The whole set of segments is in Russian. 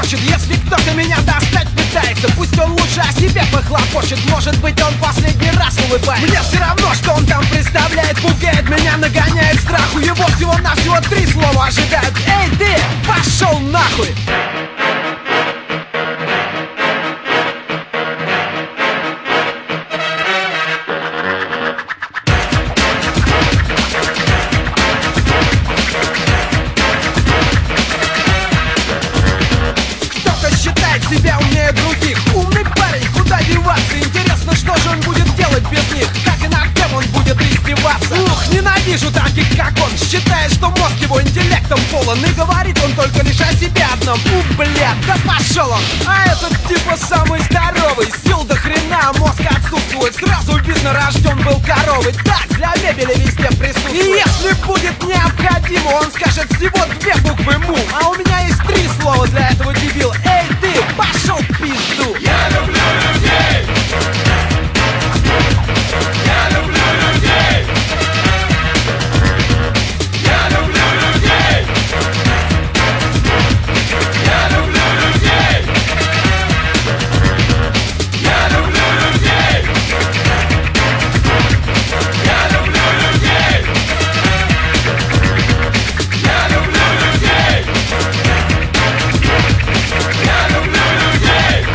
хочет. Если кто-то меня достать пытается, пусть он лучше о себе похлопочет. Может быть, он последний раз улыбает. Мне все равно, что он там представляет. Пугает меня, нагоняет страху. Его всего-навсего 3 слова ожидают. Эй, ты, пошел нахуй! Себя умнее других. Умный парень, куда деваться? Интересно, что же он будет делать без них? Как и над кем он будет издеваться? Ух, ненавижу таких, как он. Считает, что мозг его интеллектом полон. И говорит он только лишь о себе одном. Блядь, да пошел он. А этот типа самый здоровый. Сил до хрена, мозг отсутствует. Сразу видно, рожден был коровой. Так, для мебели везде присутствует. И если будет необходимо, он скажет всего 2 буквы му. А у меня есть 3 слова для этого дебила. Эй, ты, пошел в пизду! Я люблю людей! Я люблю людей! Я люблю людей! Я люблю людей! Я люблю людей! Я люблю людей! Я люблю людей! Я люблю людей!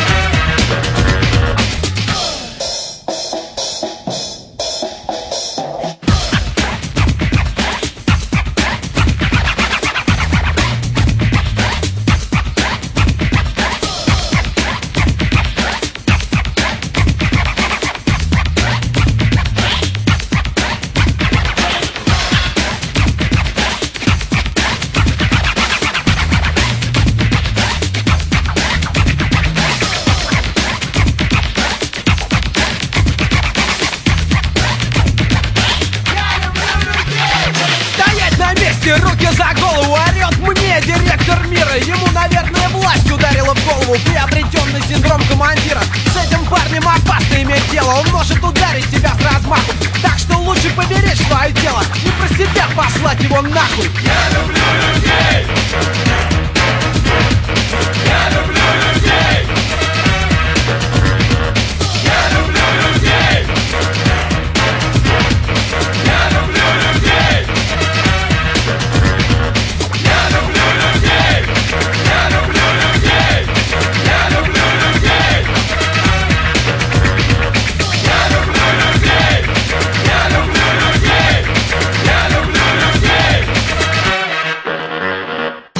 Руки за голову, орет мне директор мира. Ему, наверное, власть ударила в голову. Приобретенный синдром командира. С этим парнем опасно иметь дело. Он может ударить тебя с размаху. Так что лучше поберечь свое тело. Не про себя послать его нахуй. Я люблю людей!